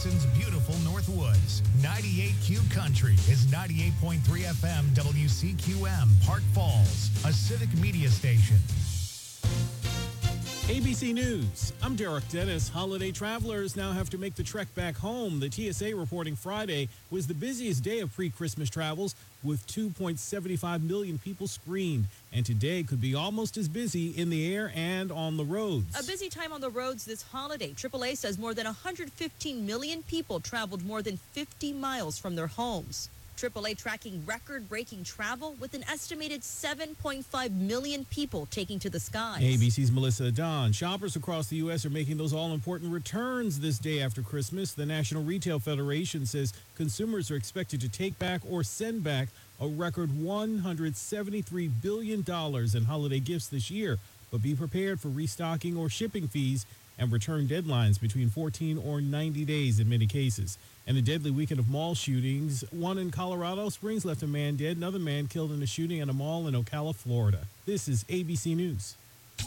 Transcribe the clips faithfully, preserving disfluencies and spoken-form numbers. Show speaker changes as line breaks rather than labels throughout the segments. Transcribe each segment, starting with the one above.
Wisconsin's beautiful Northwoods. ninety-eight Q Country is ninety-eight point three F M W C Q M, Park Falls, a civic media station.
A B C News, I'm Derek Dennis. Holiday travelers now have to make the trek back home. The T S A reporting Friday was the busiest day of pre-Christmas travels with two point seven five million people screened. And today could be almost as busy in the air and on the roads.
A busy time on the roads this holiday. triple A says more than one hundred fifteen million people traveled more than fifty miles from their homes. triple A tracking record-breaking travel with an estimated seven point five million people taking to the skies.
A B C's Melissa Don. Shoppers across the U S are making those all-important returns this day after Christmas. The National Retail Federation says consumers are expected to take back or send back a record one hundred seventy-three billion dollars in holiday gifts this year, but be prepared for restocking or shipping fees and return deadlines between fourteen or ninety days in many cases. And a deadly weekend of mall shootings. One in Colorado Springs left a man dead. Another man killed in a shooting at a mall in Ocala, Florida. This is A B C News.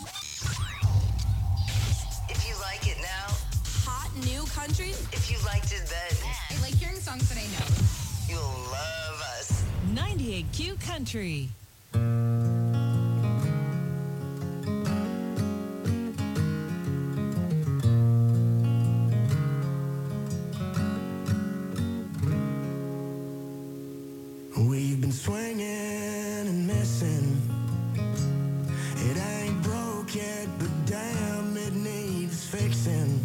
If you like it now.
Hot new country.
If you liked it then.
I like hearing songs that I know.
You'll love us.
ninety-eight Q Country.
We've been swinging and missing. It ain't broke yet, but damn, it needs fixing.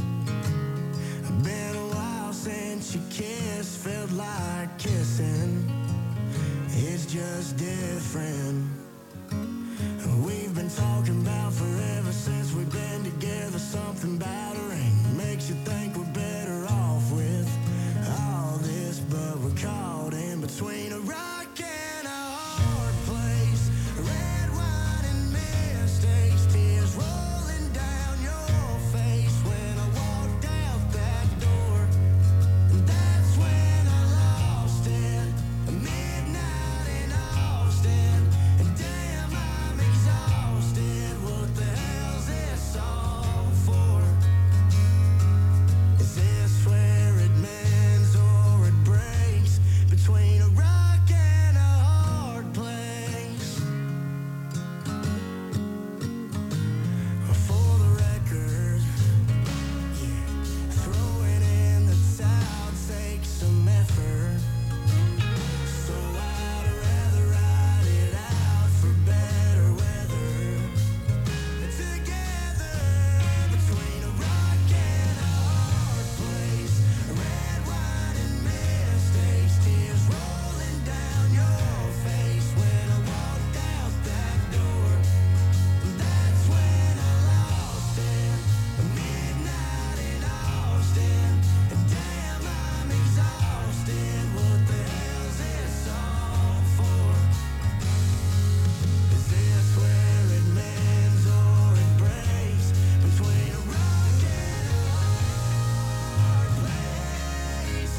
Been a while since you kissed, felt like kissing. It's just different. We've been talking about forever since we've been together. Something about a ring makes you think we're better off with all this, but we're caught in between a rock and a hard place. Red wine and mistakes, tears rolling down your face when I walked out that door. And that's when I lost it. Midnight in Austin, and damn, I'm exhausted. What the hell's this all for? Is this where it mends or it breaks? Between a rock and a hard place. For the record, yeah, throwing in the towel takes some effort. So I'd rather ride it out for better weather. Together, between a rock and a hard place. Red wine and mistakes, tears rolling down your face when I walked out that door. That's when I lost it. Midnight in Austin, and damn, I'm exhausted. What the hell's this all for? Is this where it mends or it breaks? Between a rock and a hard place.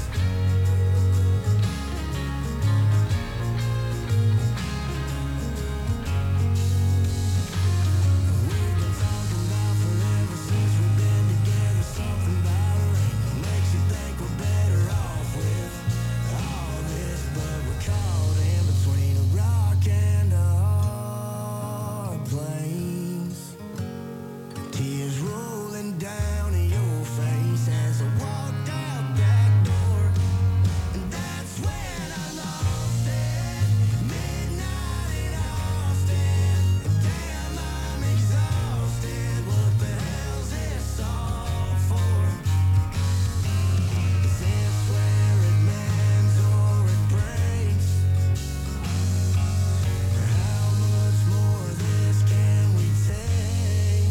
We've been talking about forever since we've been together. Something about a ring makes you think we're better off with all this, but we're caught in between a rock and a hard place. Tears rolling down your face as I walked out that door. And that's when I lost it. Midnight in Austin. Damn, I'm exhausted. What the hell's this all for? Is this where it mends or it breaks? How much more of this can we take?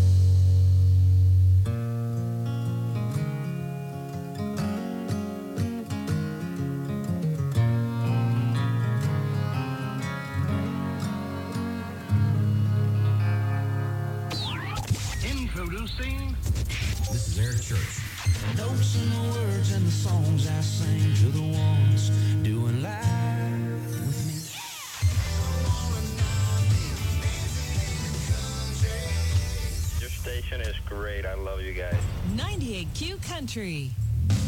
Introducing
This is Eric Church.
Notes and the words and the songs I sing to the ones doing live with me.
Your station is great. I love you guys.
ninety-eight Q Country.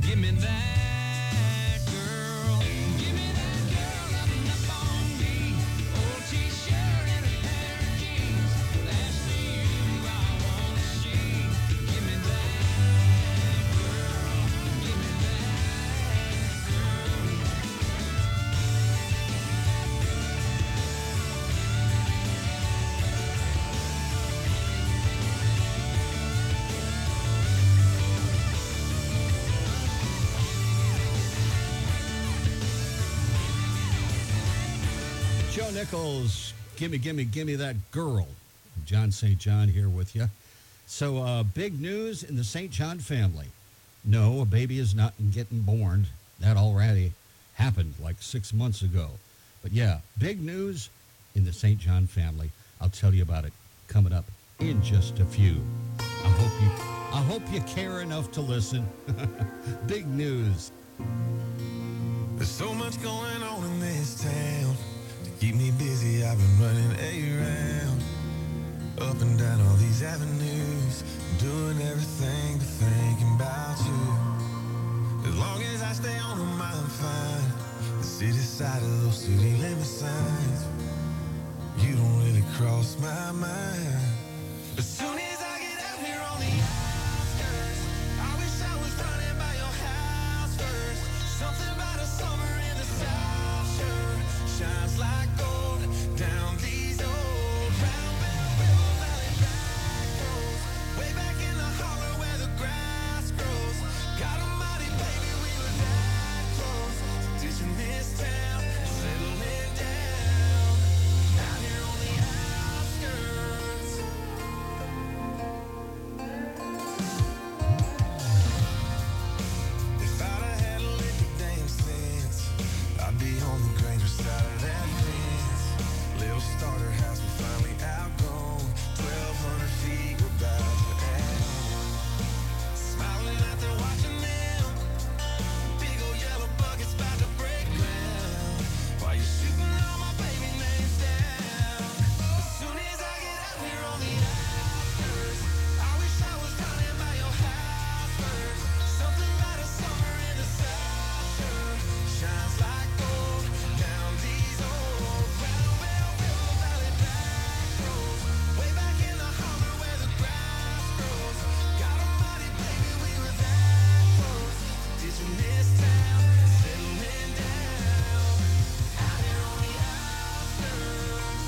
Give me that girl. Give me that girl loving up on me. Old t-shirt and a pair of jeans. That's the you I wanna see. Give me that girl. Give me that girl.
Joe Nichols, gimme, gimme, gimme that girl. John Saint John here with you. So, uh, big news in the Saint John family. No, a baby is not getting born. That already happened like six months ago. But yeah, big news in the Saint John family. I'll tell you about it coming up in just a few. I hope you, I hope you care enough to listen. Big news.
There's so much going on in this town. To keep me busy, I've been running around, up and down all these avenues, doing everything but thinking about you. As long as I stay on them, I'm fine. The city side of those city limit signs, you don't really cross my mind. As soon as I get out here on the outskirts, I wish I was running by your house first. Something about a summer in the South sure shines like gold down these old round Bell River Valley back roads. Way back in the holler where the grass grows. God almighty, baby, we were that close. Ditching this town, settling down out here on the outskirts. If I'd have had a liquor damn sense, I'd be on the Granger side of that fence. Little starter house, we finally outgrown. Twelve hundred feet, we're about to add on. Smiling out there watching them. Big old yellow buckets about to break ground. While you're shooting all my baby names down. As soon as I get out here on the outskirts, I wish I was running by your house first. Something about a summer in the South sure shines like gold down these old round Bell River Valley back roads. Way back in the holler where the grass grows. God almighty, baby, we were that close. Ditching this town, settling down out here on the outskirts.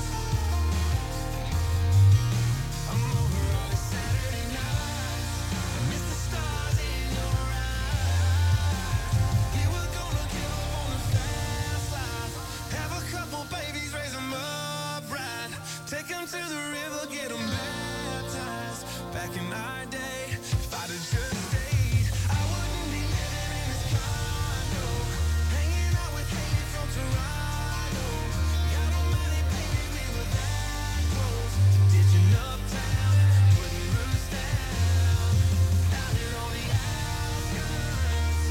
I'm over all these Saturday nights. I miss the stars in your eyes. We were gonna give up on the fast life. Have a couple babies, raise them up right. Take them to the river, get them baptized. Back in our day, if I'd have just stayed, I wouldn't be living in this condo, hanging out with Katie from Toronto. God almighty, baby, we were that close. Ditching uptown, putting roots down out here on the outskirts.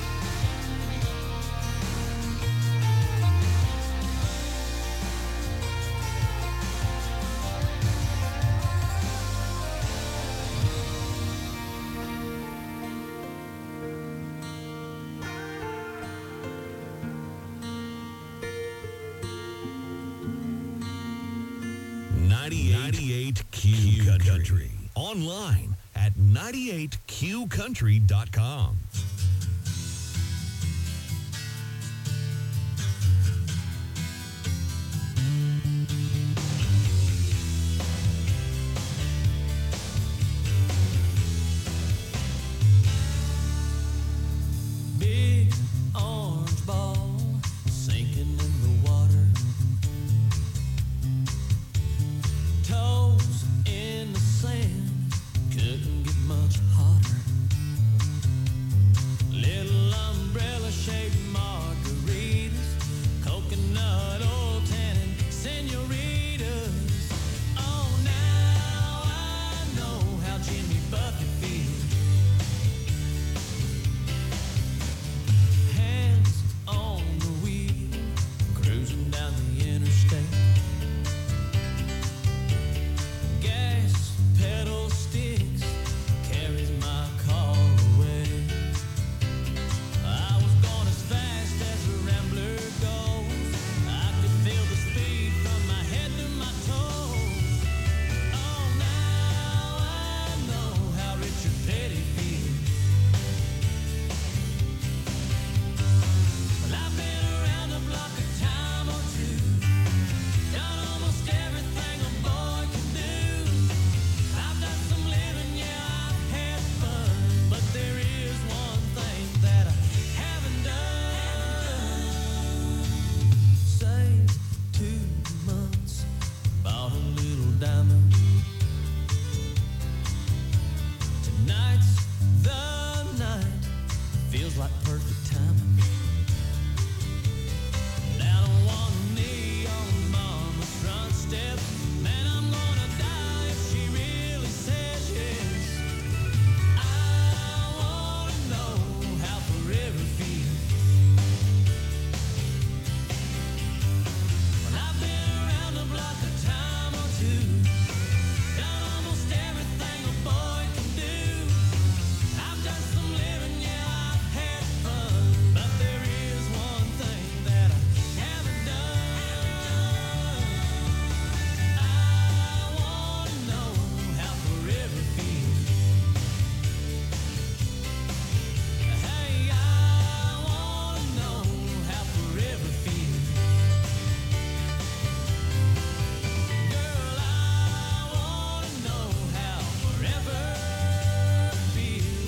ninety-eight Q Country. Online at ninety-eight q country dot com.
Big orange ball sinking in the water. Toes in the sand, couldn't get much hotter. feels like perfect timing. Down on one knee on mama's front steps. Man, I'm gonna die if she really says yes. I wanna know how forever feels. Well, I've been around the block a time or two, done almost everything a boy can do. I've done some living, yeah, I've had fun, but there is one thing that I haven't done. I wanna know how forever feels. Hey, I wanna know how forever feels. Girl, I wanna know how forever feels.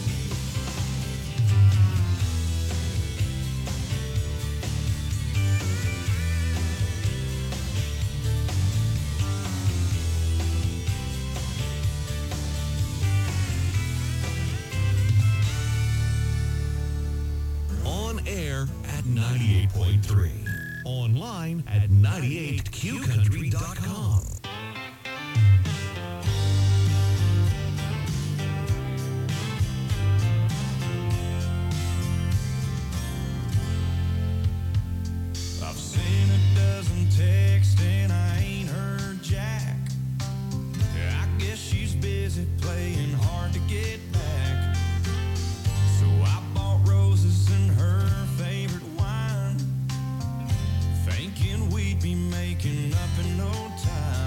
On air at ninety-eight point three. Online at ninety-eight q country dot com.
I've seen a dozen texts and I ain't heard Jack. I guess she's busy playing hard to get back. So I bought roses and her favorite wine, thinking we'd be making up in no time.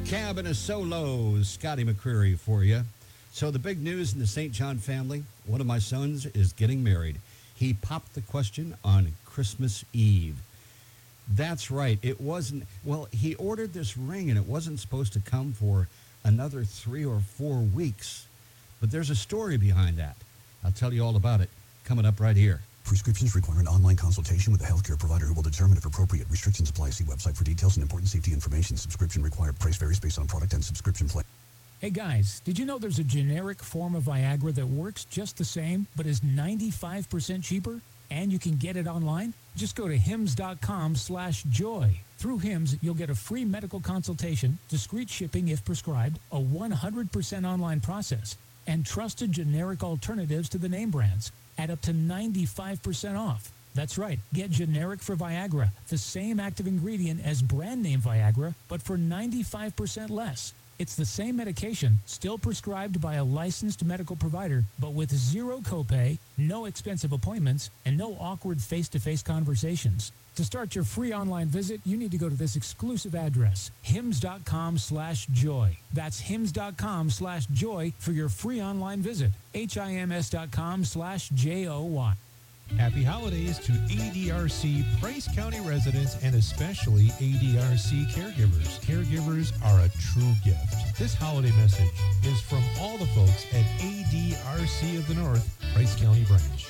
Cab and a solo, Scotty McCreery for you. So the big news in the Saint John family, one of my sons is getting married. He popped the question on Christmas Eve. That's right. It wasn't, well, he ordered this ring and it wasn't supposed to come for another three or four weeks. But there's a story behind that. I'll tell you all about it coming up right here.
Prescriptions require an online consultation with a healthcare provider who will determine if appropriate. Restrictions apply. See website for details and important safety information. Subscription required. Price varies based on product and subscription plan.
Hey guys, did you know there's a generic form of Viagra that works just the same but is ninety-five percent cheaper? And you can get it online? Just go to hims.com slash joy. Through Hims, you'll get a free medical consultation, discreet shipping if prescribed, a one hundred percent online process, and trusted generic alternatives to the name brands at up to ninety-five percent off. That's right, get generic for Viagra, the same active ingredient as brand name Viagra, but for ninety-five percent less. It's the same medication, still prescribed by a licensed medical provider, but with zero copay, no expensive appointments, and no awkward face-to-face conversations. To start your free online visit, you need to go to this exclusive address, hims.com slash joy. That's hims.com slash joy for your free online visit. H-I-M-S.com slash J-O-Y.
Happy holidays to A D R C Price County residents and especially A D R C caregivers. Caregivers are a true gift. This holiday message is from all the folks at A D R C of the North, Price County Branch.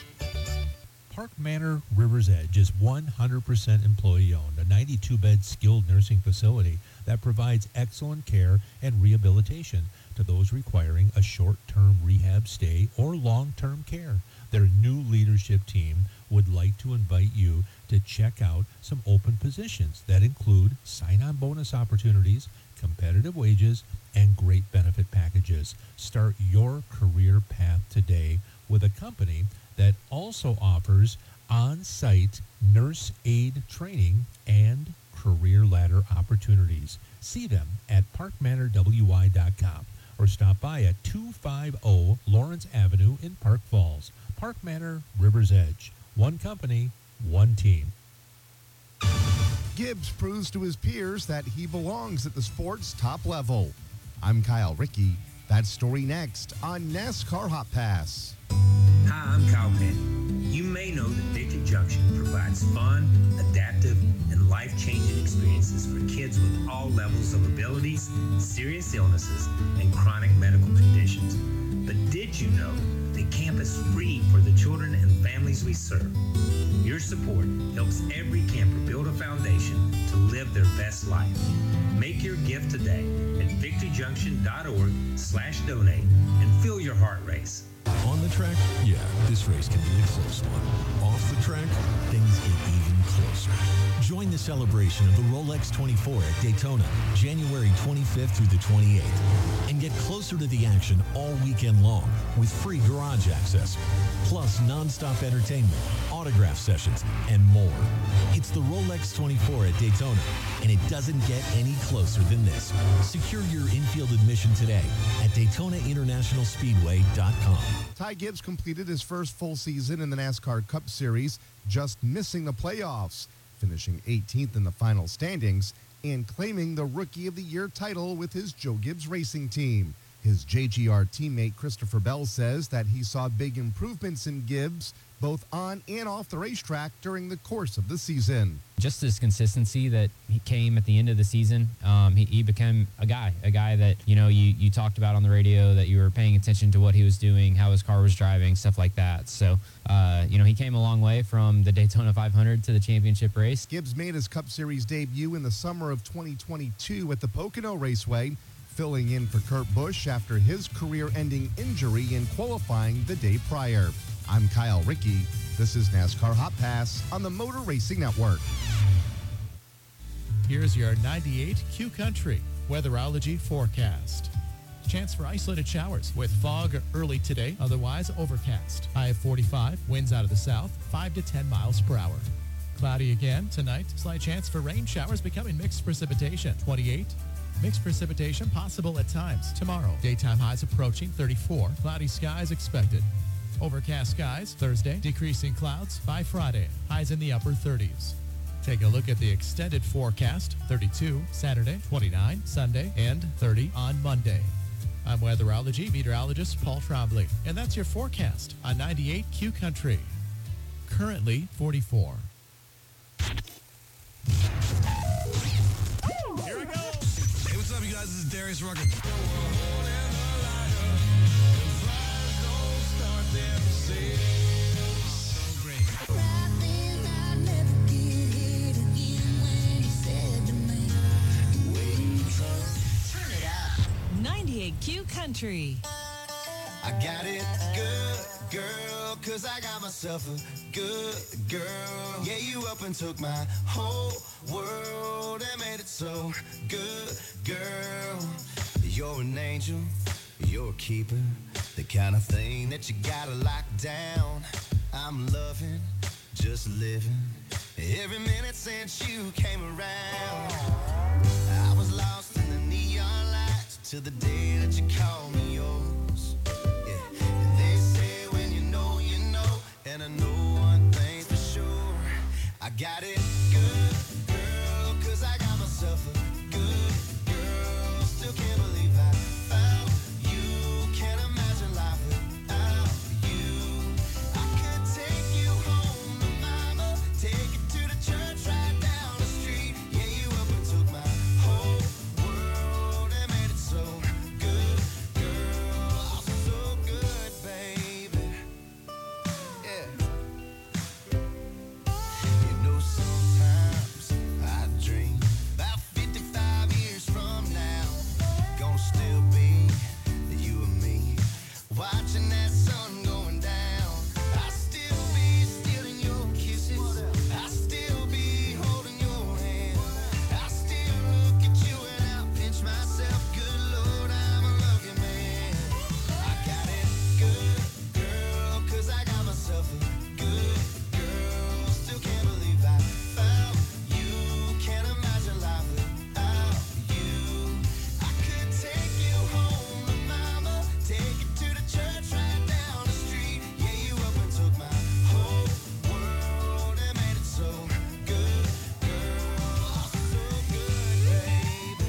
Park Manor River's Edge is one hundred percent employee-owned, a ninety-two bed skilled nursing facility that provides excellent care and rehabilitation to those requiring a short-term rehab stay or long-term care. Their new leadership team would like to invite you to check out some open positions that include sign-on bonus opportunities, competitive wages, and great benefit packages. Start your career path today with a company that also offers on-site nurse aid training and career ladder opportunities. See them at park manor w y dot com or stop by at two fifty Lawrence Avenue in Park Falls. Park Manor, River's Edge. One company, one team.
Gibbs proves to his peers that he belongs at the sport's top level. I'm Kyle Rickey. That story next on NASCAR Hot Pass.
Hi, I'm Kyle Penn. You may know that Victory Junction provides fun, adaptive, and life-changing experiences for kids with all levels of abilities, serious illnesses, and chronic medical conditions. But did you know that camp is free for the children and families we serve? Your support helps every camper build a foundation to live their best life. Make your gift today at victory junction dot org slash donate and feel your heart race.
On the track, yeah, this race can be a close one. Off the track, things get even closer. Join the celebration of the Rolex twenty-four at Daytona, January twenty-fifth through the twenty-eighth. And get closer to the action all weekend long with free garage access, plus nonstop entertainment, autograph sessions, and more. It's the Rolex twenty-four at Daytona, and it doesn't get any closer than this. Secure your infield admission today at Daytona International Speedway dot com.
Ty Gibbs completed his first full season in the NASCAR Cup Series, just missing the playoffs, finishing eighteenth in the final standings and claiming the Rookie of the Year title with his Joe Gibbs Racing team. His J G R teammate Christopher Bell says that he saw big improvements in Gibbs both on and off the racetrack during the course of the season.
Just his consistency that he came at the end of the season, um, he, he became a guy, a guy that, you know, you, you talked about on the radio, that you were paying attention to what he was doing, how his car was driving, stuff like that. So, uh, you know, he came a long way from the Daytona five hundred to the championship race.
Gibbs made his Cup Series debut in the summer of twenty twenty-two at the Pocono Raceway, filling in for Kurt Busch after his career-ending injury in qualifying the day prior. I'm Kyle Rickey. This is NASCAR Hot Pass on the Motor Racing Network.
Here's your ninety-eight Q Country weatherology forecast. Chance for isolated showers with fog early today, otherwise overcast. High of forty-five, winds out of the south, five to ten miles per hour. Cloudy again tonight, slight chance for rain showers becoming mixed precipitation. twenty-eight, mixed precipitation possible at times. Tomorrow, daytime highs approaching thirty-four, cloudy skies expected. Overcast skies Thursday, decreasing clouds by Friday, highs in the upper thirties.
Take a look at the extended forecast. thirty-two Saturday, twenty-nine Sunday, and thirty on Monday. I'm weatherology meteorologist Paul Trombley, and that's your forecast on ninety-eight Q Country. Currently forty-four.
Here we go. Hey, what's up, you guys? This is Darius Rucker.
ninety-eight Q Country.
I got it good, girl, cause I got myself a good girl. Yeah, you up and took my whole world and made it so good, girl. You're an angel, you're a keeper, the kind of thing that you gotta lock down. I'm loving, just living, every minute since you came around. I was lost in the neon lights till the day that you called me yours. Yeah, and they say when you know, you know, and I know one thing's for sure. I got it good, girl, cause I got myself a good girl. Still can't believe I found you. Can't imagine life without you. I could take you home to mama, take you to the church right down the street. Yeah, you up and took my whole world and made it so good, girl. Oh, so good, baby. Yeah. You know, sometimes I dream about fifty-five years from now, gonna still be you and me, watching that sun going down. I still be stealing your kisses, I still be holding your hand, I still look at you and I pinch myself. Good Lord, I'm a lucky man. I got it good, girl, cause I got myself a good girl. Still can't believe I found you. Can't imagine life without you. I could take you home to mama, take you to the church right down the street. Yeah, you up and took my whole world and made it so good, girl. Oh, so good, baby.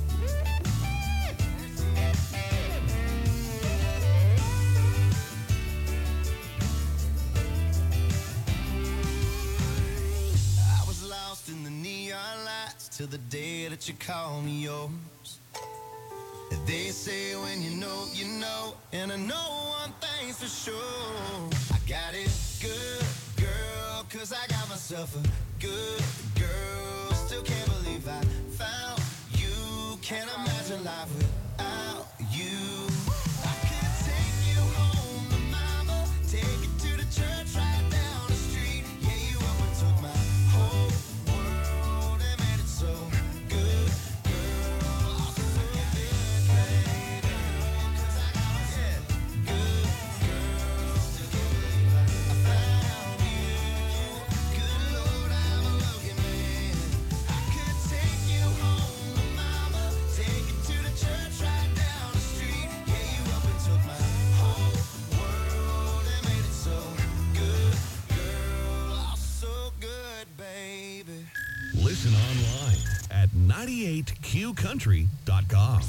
I was lost in the neon lights till the day that you called me yours. They say when you know, you know, and I know one thing's for sure. I got it good, girl, cause I got myself a good girl. Still can't believe I found you. Can't imagine life without you. I could take you home to mama, take you to the church right down the street. Yeah, you up and took my whole world and made it so good, girl. Oh, so good, baby. Cause I got myself a good girl. Still can't believe I found you. Good Lord, I'm a lucky man. I could take you home to mama, take you to the church right down the street. Yeah, you up and took my whole world and made it so good, girl. Oh, so good, baby.
Listen online at ninety-eight q country dot com.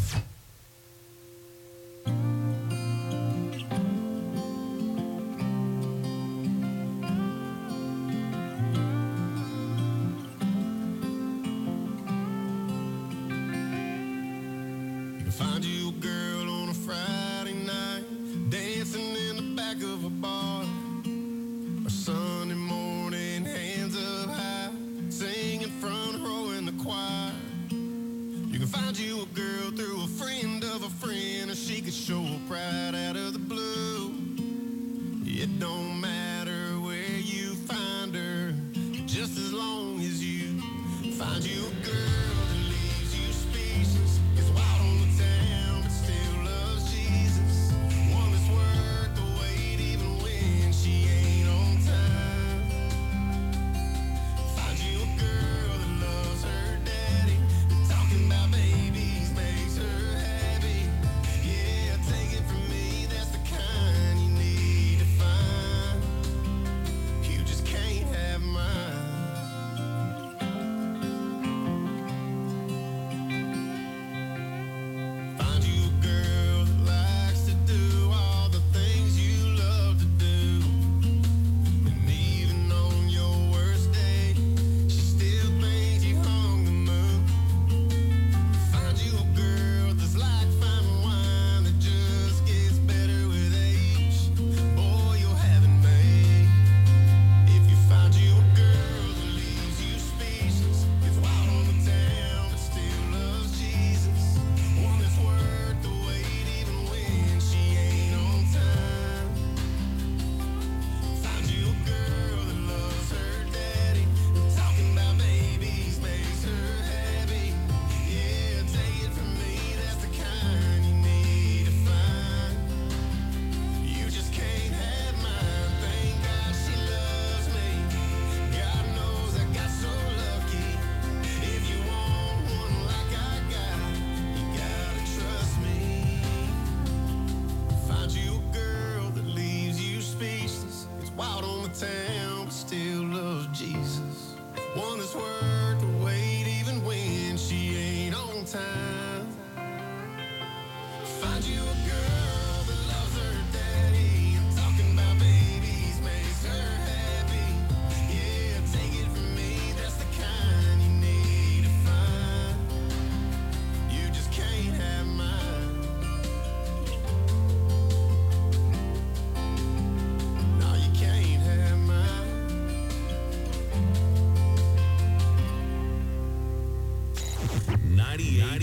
You can find you a girl on a Friday night, dancing in the back of a bar. Or Sunday morning, hands up high, singing front row in the choir. You can find you a girl through a friend of a friend, or she could show up right out of the blue. It don't matter where you find her, just as long as you find you a girl that leaves you speechless, is wild on the town but still loves Jesus. One that's worth the wait even when she ain't on time. Find you a girl that loves her daddy, talking about babies makes her happy. Yeah, take it from me, that's the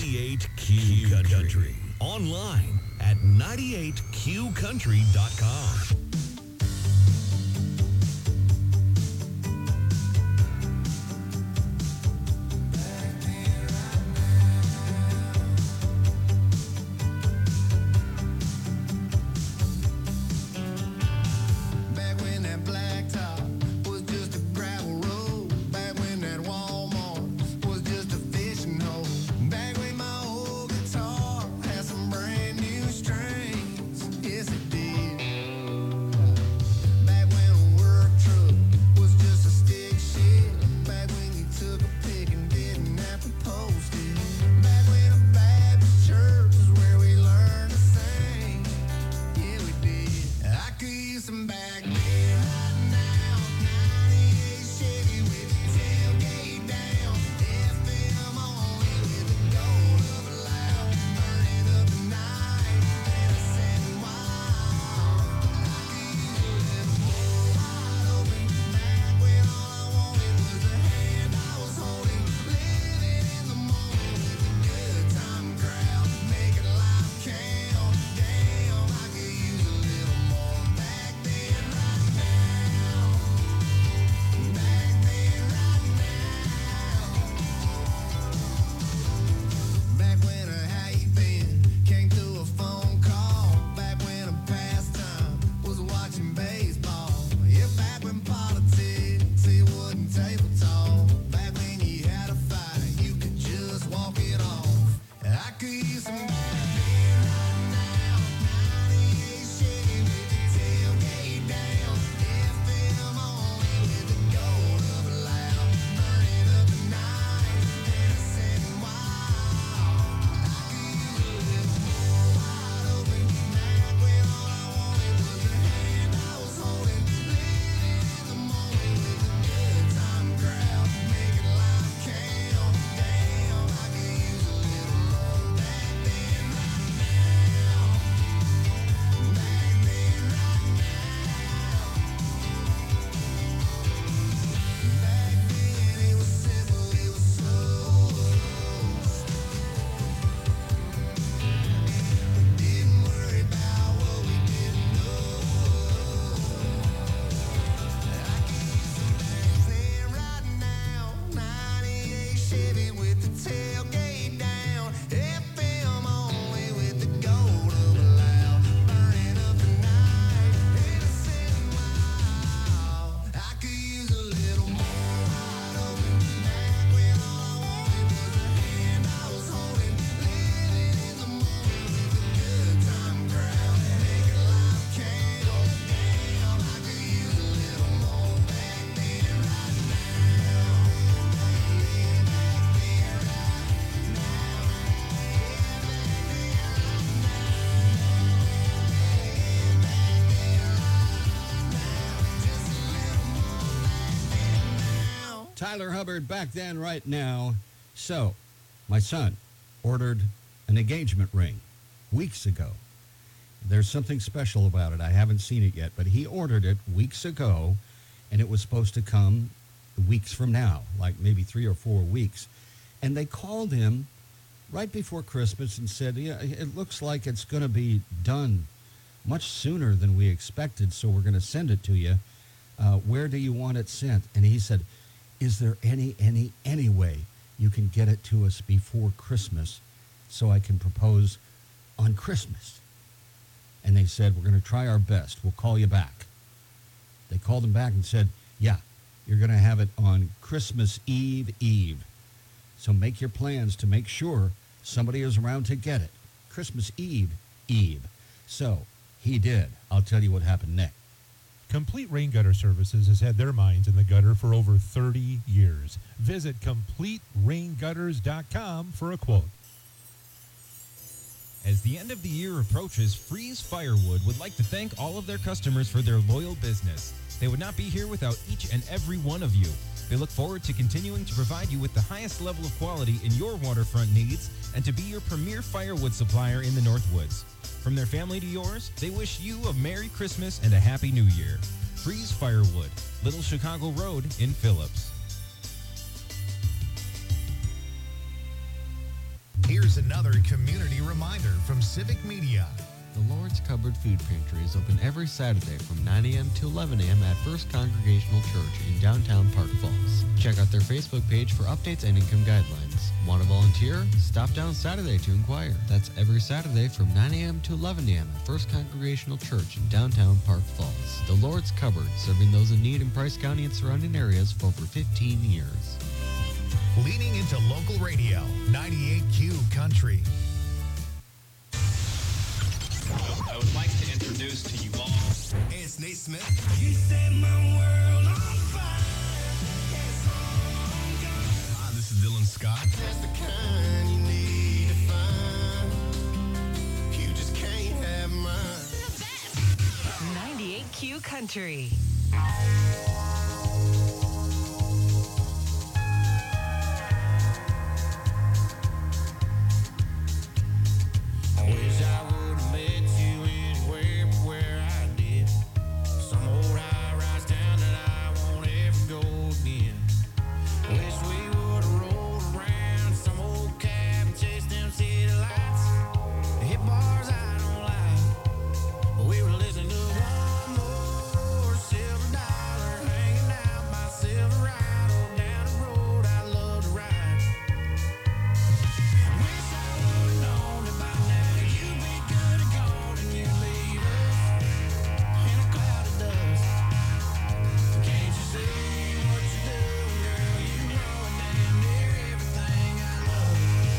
ninety-eight Q Country. Online at ninety-eight q country dot com.
Back when that blacktop was just a gravel road. Back when that Walmart was just a fishing hole. Back when my old guitar had some brand new strings. Yes, it did. Back when a work truck was just a stick shift. Back when you took a pic and didn't have to post it. Back when a Baptist church is where we learned to sing. Yeah, we did. I could use some back then right now. ninety-eight Chevy with the tailgate down. F M only with the gold of a loud. Burning up the night and a setting wild. I could use a little more wide open. Back when all I wanted was the hand I was holding. Living in the moment with a good time crowd. Making life count. Damn, I could use a little more back then right now. Back then right now. Back when a how you been came through a phone call. Back when a pastime was watching baseball. Yeah, back when politics it wasn't table talk. Back when you had a fight, you could just walk it off. I could use some back then right now. ninety-eight Chevy with the tailgate down. F M only with the gold of a loud. Burning up the night and a setting wild. I could use a little more wide open. Back when all I wanted was the hand I was holding. Living in the moment with a good time crowd. Making life count. Damn, I could use a little more back then right now. Back then right now. Back then it was simple, it was slow. We didn't worry about what we didn't know. I could use some back then right now. ninety-eight Chevy with the tailgate down. F M only with the gold of a loud. Burning up the night and a setting wild. I could use a little more wide open. Back when all I wanted was the hand I was holding. Living in the moment with a good time crowd. Making life count. Damn, I could use a little more back then right now. Yeah, back then right now. Yeah, back then right now.
Tyler Hubbard back then, right now. So, my son ordered an engagement ring weeks ago. There's something special about it. I haven't seen it yet, but he ordered it weeks ago, and it was supposed to come weeks from now, like maybe three or four weeks. And they called him right before Christmas and said, yeah, it looks like it's going to be done much sooner than we expected, so we're going to send it to you. Uh, where do you want it sent? And he said, is there any, any, any way you can get it to us before Christmas so I can propose on Christmas? And they said, we're going to try our best. We'll call you back. They called him back and said, yeah, you're going to have it on Christmas Eve Eve. So make your plans to make sure somebody is around to get it. Christmas Eve Eve. So he did. I'll tell you what happened next.
Complete Rain Gutter Services has had their minds in the gutter for over thirty years. Visit complete rain gutters dot com for a quote.
As the end of the year approaches, Freeze Firewood would like to thank all of their customers for their loyal business. They would not be here without each and every one of you. They look forward to continuing to provide you with the highest level of quality in your waterfront needs and to be your premier firewood supplier in the Northwoods. From their family to yours, they wish you a Merry Christmas and a Happy New Year. Freeze Firewood, Little Chicago Road in Phillips.
Here's Here's another community reminder from Civic Media.
The Lord's Cupboard Food Pantry is open every Saturday from nine a.m. to eleven a.m. at First Congregational Church in downtown Park Falls. Check out their Facebook page for updates and income guidelines. Want to volunteer? Stop down Saturday to inquire. That's every Saturday from nine a.m. to eleven a.m. at First Congregational Church in downtown Park Falls. The Lord's Cupboard, serving those in need in Price County and surrounding areas for over fifteen years.
Leaning into local radio, ninety-eight Q Country.
I would like to introduce to you all.
Hey, it's Nate Smith. You set my world on fire.
Hi, this is Dylan Scott.
That's the kind you need to find. You just can't have mine.
ninety-eight Q Country.
I wish I would have met you anywhere but where I did. Some old high-rise town that I won't ever go again. Wish we would have rolled around some old cab and chased them city lights. Hit bars I don't like, but we were listening to one more silver dollar hanging out by Silverado down the road I love to ride. Wish I would have known that by now you'd be good and gone and you'd leave us in a cloud of dust. Can't you see what you're doing, girl? You ruin damn near everything I love.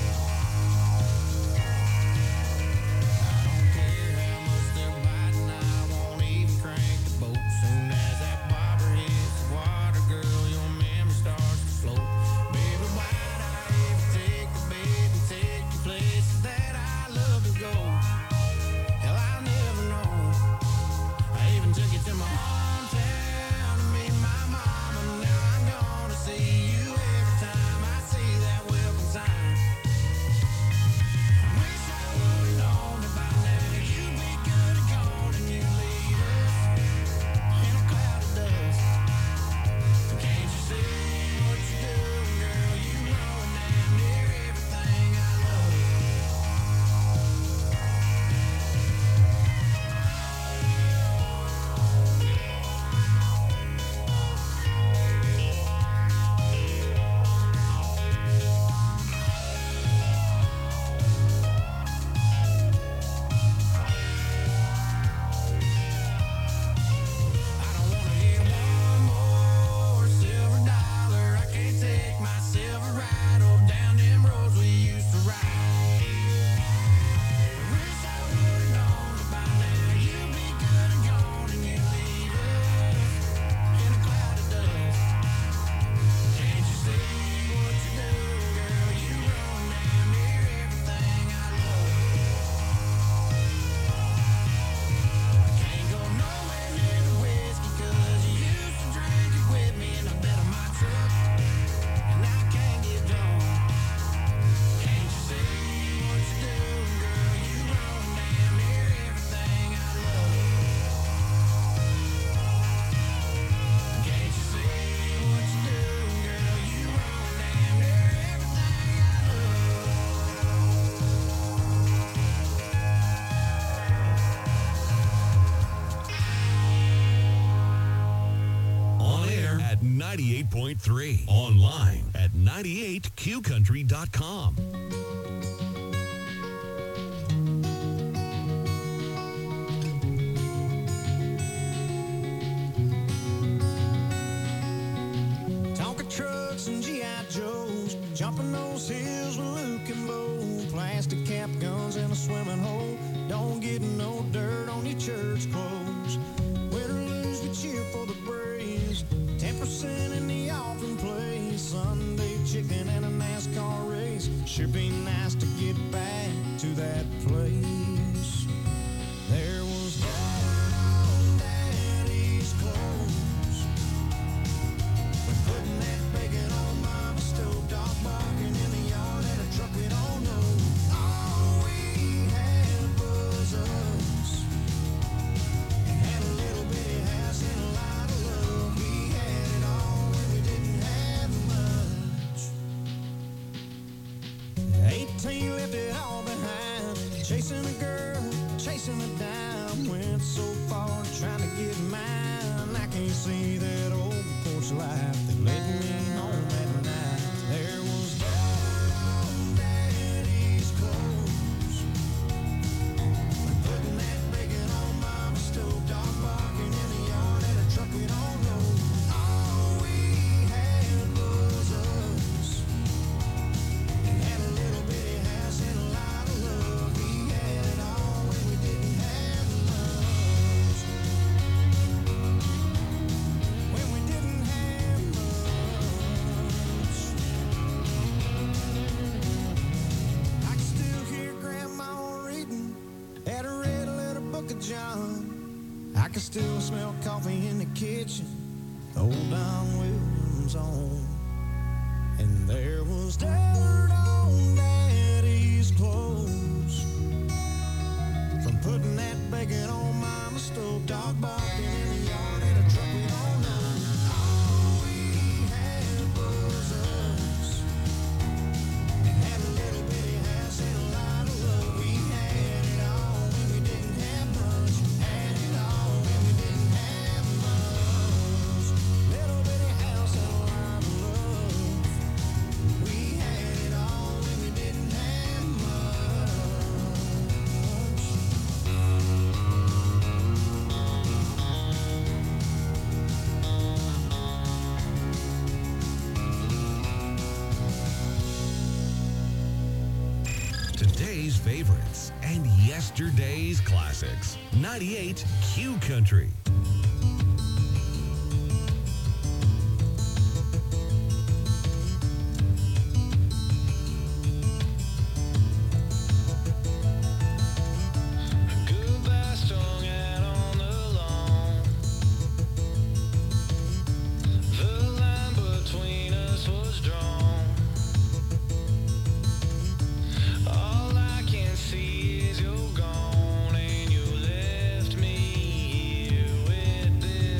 I don't care how much they're biting, I won't even crank the boat. Soon as that bobber hits the water, girl, your memory starts to float. Baby, why'd I ever take the bait and take you places that I love to go? Hell, I'll never know. I even took you to my hometown to meet my mama. Now I'm gonna see you every time I see that welcome sign. Wish I would've known that by now you'd be good and gone and you'd leave us in a cloud of dust. Can't you see what you're doing, girl? You ruin damn near everything I love. I don't wanna hear one more silver dollar. I can't take my Silverado down them roads we used to ride. Wish I would've known that by now you'd be good and gone and you'd leave us in a cloud of dust. Can't you see what you're doing, girl? You ruin damn near everything I love. I can't go nowhere near the whiskey 'cause you used to drink it with me in the bed of my truck, and I can't get drunk. Can't you see what you're doing, girl? You ruin damn near everything I love. Can't you see what you're doing, girl? You ruin damn near everything I
On air at ninety-eight point three. Online at ninety-eight q country dot com.
Tonka trucks and G I Joes, jumping those hills with Luke and Bo, plastic cap guns in a swimming hole. Don't get no dirt on your church clothes. Win or lose, we cheer for the Braves. Ten percent in the offering place. Sunday chicken and a NASCAR race. Sure be nice to get back to that place. There was dirt on Daddy's clothes. We're putting that bacon on Mama's stove, dog barking in the yard at a truck we don't know. All we had was us. And had a little bitty house and a lot of love. We had it all when we didn't have much. eighteen left it Chasing a girl, chasing her down. Went so far trying to get mine. I can't see that old porch light that led me home at night. There was dirt on Daddy's clothes, putting that bacon on Mama's stove, dog barking in the yard at a truck we don't know. All we had was us, and had a little bitty house and a lot of love. We had it all when we didn't have much. When we didn't have much. I can still hear Grandma reading at a red letter book of John. I can still smell coffee in the kitchen, old Don Williams on. And there was dirt on Daddy's clothes from putting that bacon on Mama's stove, dog barking in the yard at a truck we don't know. All we had was us, and had a little bitty house and a lot of love. We had it all when we didn't have much. Had it all when we didn't have much. Little bitty house and a lot of love. We had it all when we didn't have much.
Today's favorites and yesterday's classics. ninety-eight Q Country.
Goodbye strung out on the lawn. The line between us was drawn. All I can see is you're gone, and you left me here with this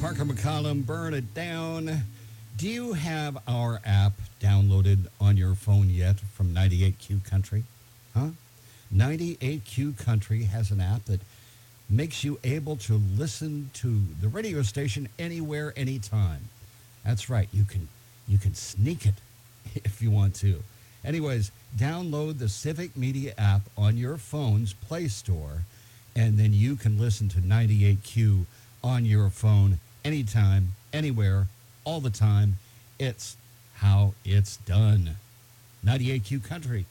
Parker McCollum, Burn It Down. Do you have our app downloaded on your phone yet from ninety-eight Q Country? Huh? ninety-eight Q Country has an app that makes you able to listen to the radio station anywhere, anytime. That's right. You can you can sneak it if you want to. Anyways, download the Civic Media app on your phone's Play Store, and then you can listen to ninety-eight Q on your phone anytime, anywhere, all the time. It's how it's done. ninety-eight Q Country.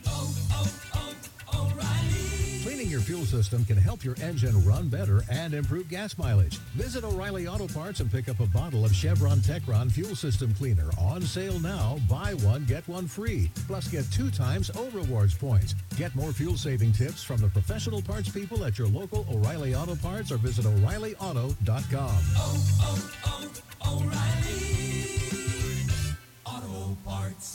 Cleaning your fuel system can help your engine run better and improve gas mileage. Visit O'Reilly Auto Parts and pick up a bottle of Chevron Techron Fuel System Cleaner. On sale now. Buy one, get one free. Plus, get two times O Rewards points. Get more fuel-saving tips from the professional parts people at your local O'Reilly Auto Parts or visit O'Reilly Auto dot com.
Oh, oh, oh, O'Reilly Auto Parts.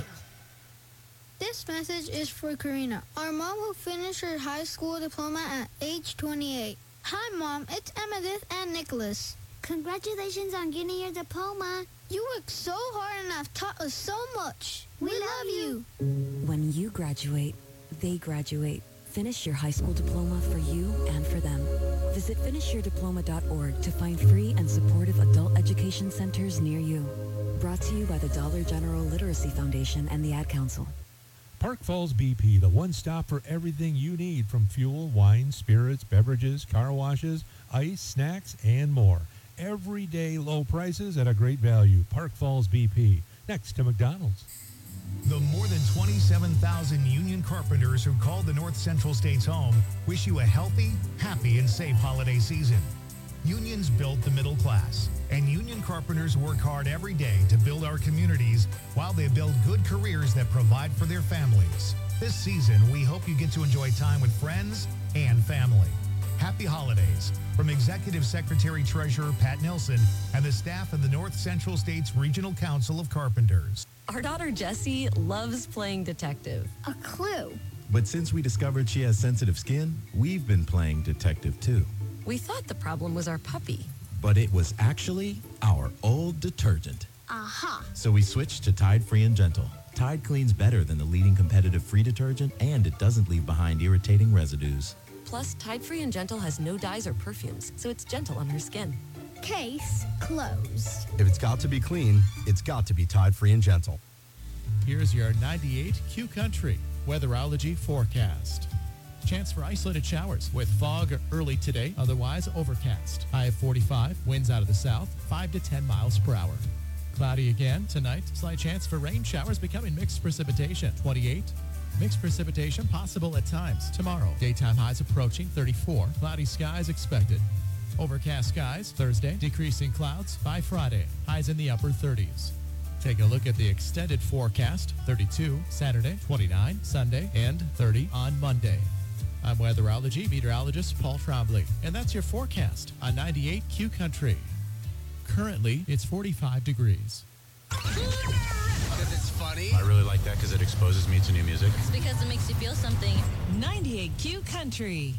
This message is for Karina, our mom who finished her high school diploma at age twenty-eight. Hi, Mom. It's Emmettith and Nicholas. Congratulations on getting your diploma. You worked so hard and have taught us so much. We, we love you.
When you graduate, they graduate. Finish your high school diploma for you and for them. Visit finish your diploma dot org to find free and supportive adult education centers near you. Brought to you by the Dollar General Literacy Foundation and the Ad Council.
Park Falls B P, the one stop for everything you need from fuel, wine, spirits, beverages, car washes, ice, snacks, and more. Everyday low prices at a great value. Park Falls B P, next to McDonald's.
The more than twenty-seven thousand union carpenters who called the North Central States home wish you a healthy, happy, and safe holiday season. Unions build the middle class, and union carpenters work hard every day to build our communities while they build good careers that provide for their families. This season, we hope you get to enjoy time with friends and family. Happy holidays from Executive Secretary Treasurer Pat Nelson and the staff of the North Central States Regional Council of Carpenters.
Our daughter Jessie loves playing detective.
A clue.
But since we discovered she has sensitive skin, we've been playing detective too.
We thought the problem was our puppy.
But it was actually our old detergent.
Aha.
So we switched to Tide Free and Gentle. Tide cleans better than the leading competitive free detergent, and it doesn't leave behind irritating residues.
Plus, Tide Free and Gentle has no dyes or perfumes, so it's gentle on her skin.
Case closed.
If it's got to be clean, it's got to be Tide Free and Gentle.
Here's your ninety-eight Q Country weatherology forecast. Chance for isolated showers with fog early today, otherwise overcast. High of forty-five, winds out of the south, five to ten miles per hour. Cloudy again tonight, slight chance for rain showers becoming mixed precipitation, twenty-eight. Mixed precipitation possible at times tomorrow. Daytime highs approaching thirty-four, cloudy skies expected. Overcast skies Thursday, decreasing clouds by Friday, highs in the upper thirties. Take a look at the extended forecast, thirty-two Saturday, twenty-nine Sunday, and thirty on Monday. I'm weatherology meteorologist Paul Trombley, and that's your forecast on ninety-eight Q Country. Currently, it's forty-five degrees.
Because it's funny.
I really like that because it exposes me to new music.
It's because it makes you feel something. ninety-eight Q Country.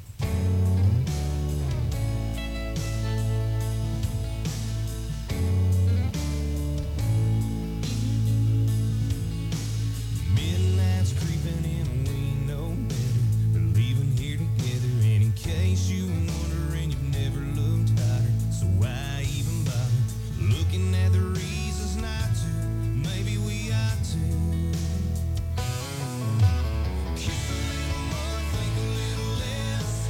Midnight's creeping in, we know better. We're leaving here together, and in case you were wondering, you've never looked higher. So why even bother looking at the reasons not to? Maybe we ought to. Kiss a little more, think a little less.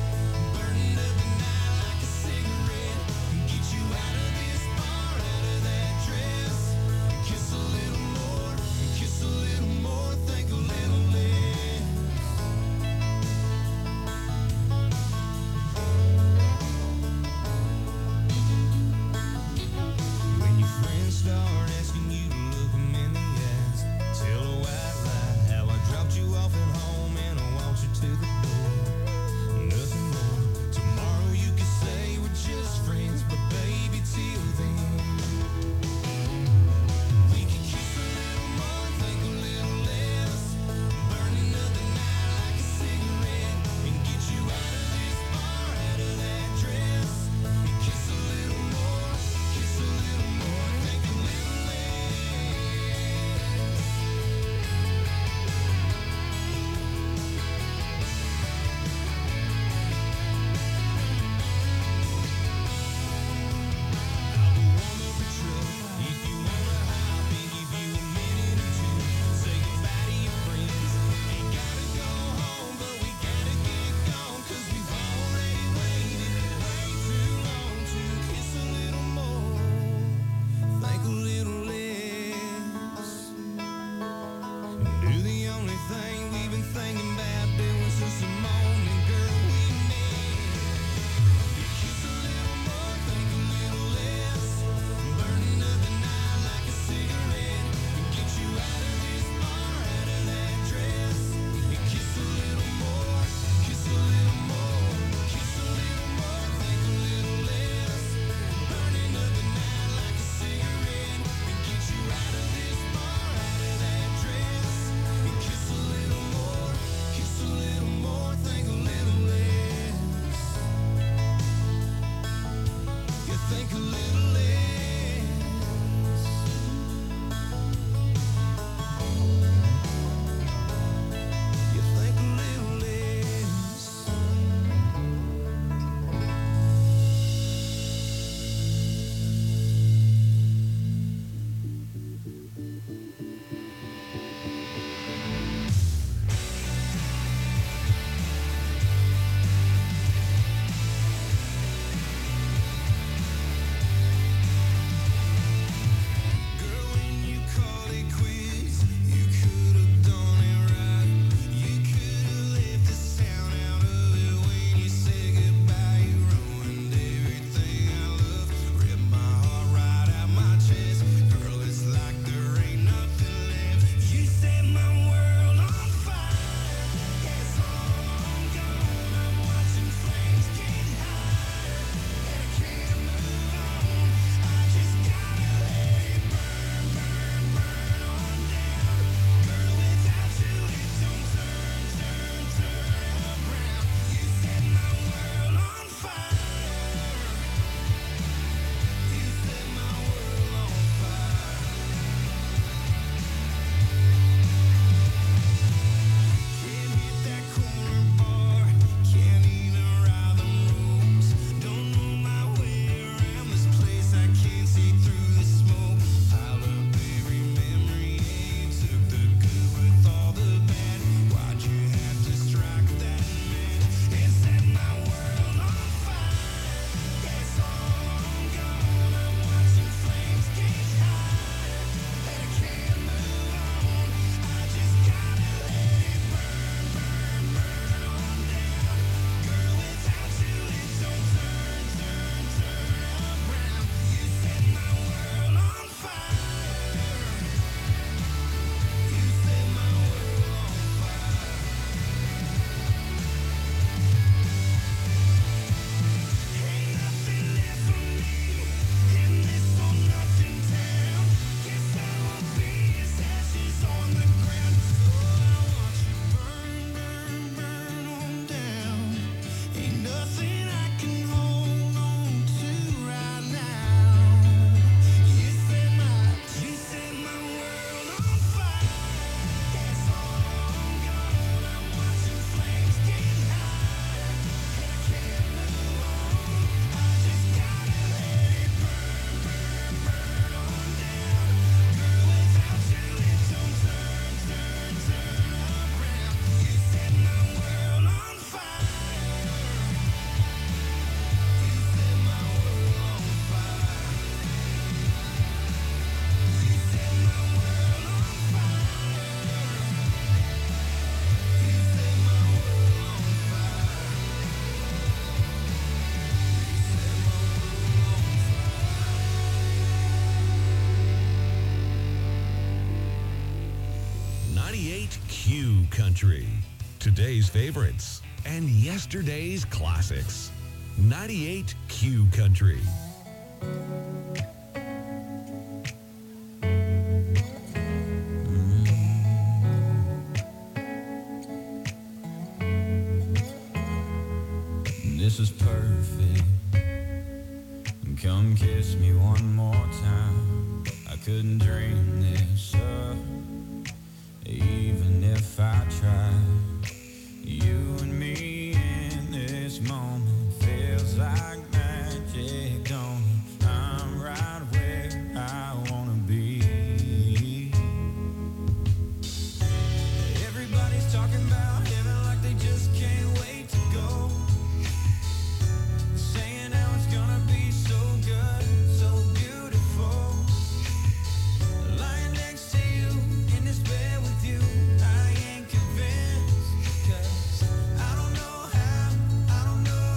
think a little less. You think a little less. Girl, when you call it quits, you could have done it right. You could have left the sound out of it when you said goodbye. You ruined everything I love, ripped my heart right out my chest. Girl, it's like there ain't nothing left. You set my world on fire. It's all I'm gone. I'm watching flames get higher, and I can't move on. I just gotta let it burn, burn, burn on down. Girl, without you it don't turn, turn, turn around. You set my world on fire. You set my world on fire. Can't hit that corner bar, can't even ride the roads. Don't know my way around this place, I can't see through the smoke. Pile up every memory, yeah, you took the good with all the bad. Why'd you have to strike that man and set my world on fire? It's all I'm gone, I'm watching flames get higher, and I can't move on. I just gotta let it burn, burn, burn on down. Girl, without you it don't turn, turn, turn around. You set my world on fire. You set my world on fire. Ain't nothing left for me in this all nothing town. Guess I will be as ashes on the ground. Oh, I watch you burn, burn, burn on down. Ain't nothing I can hold on to right now. You set my, you set my world on fire. It's all I'm gone. I'm watching flames get higher, and I can't move on. I just gotta let it burn, burn, burn on down. Girl, without you it don't turn, turn, turn around. You set my world on fire. You set my world on fire. You set my world on fire. You set my world on fire.
ninety-eight Q Country. Today's favorites and yesterday's classics. ninety-eight Q Country.
This is perfect. Come kiss me one more time. I couldn't dream this up, even if I tried. You and me in this moment feels like magic, don't it? I'm right where I wanna be. Everybody's talking about heaven like they just can't wait to go. Saying how it's gonna be so good, so beautiful. Lying next to you in this bed with you, I ain't convinced. 'Cause I don't know how, I don't know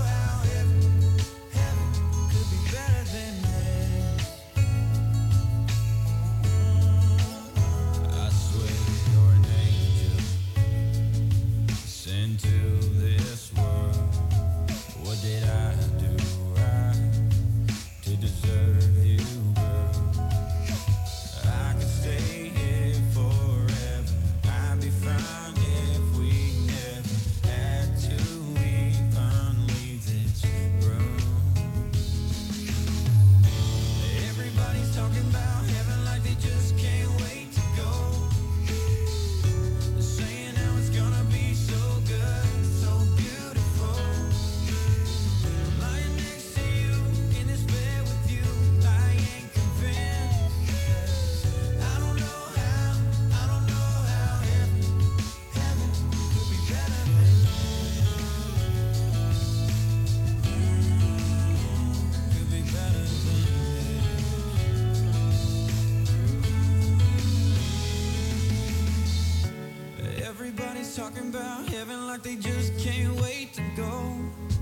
talking about heaven like they just can't wait to go.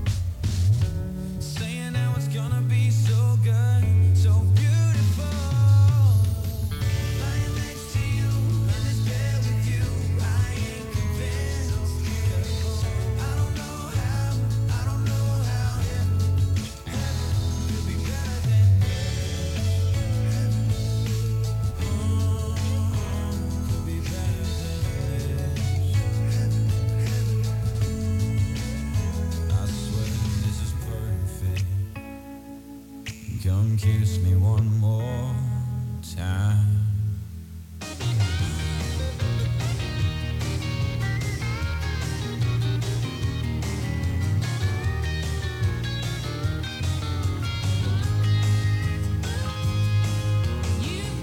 Saying how it's gonna be so good, so beautiful. Lying next to you, in this bed with you, I ain't convinced. I don't know how, I don't know how heaven, heaven could be better than heaven. Oh, could be better than this. I swear this is perfect. Come kiss me one more time.